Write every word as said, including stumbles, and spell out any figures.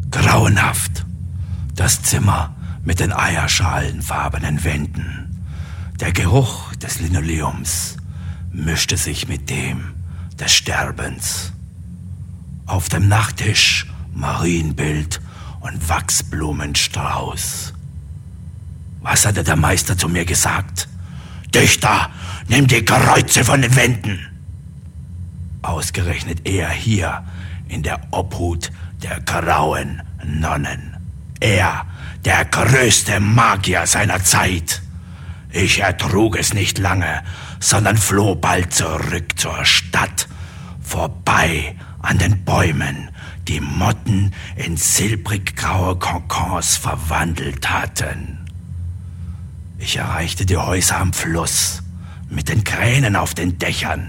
Grauenhaft. Das Zimmer mit den eierschalenfarbenen Wänden. Der Geruch des Linoleums mischte sich mit dem des Sterbens. Auf dem Nachttisch Marienbild und Wachsblumenstrauß. Was hatte der Meister zu mir gesagt? Dichter, nimm die Kreuze von den Wänden! Ausgerechnet er hier in der Obhut der grauen Nonnen. Er, der größte Magier seiner Zeit. Ich ertrug es nicht lange, sondern floh bald zurück zur Stadt, vorbei an den Bäumen, die Motten in silbrig-graue Konkons verwandelt hatten. Ich erreichte die Häuser am Fluss, mit den Kränen auf den Dächern.